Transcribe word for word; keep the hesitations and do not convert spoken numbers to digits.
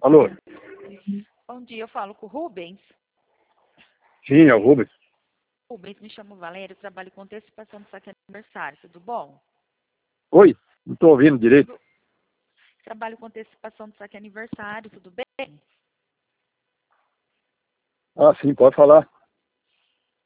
Alô? Bom dia, eu falo com o Rubens. Sim, é o Rubens. Rubens, me chamo Valéria, eu trabalho com antecipação do saque aniversário, tudo bom? Oi? Não estou ouvindo direito. Trabalho com antecipação do saque aniversário, tudo bem? Ah, sim, pode falar.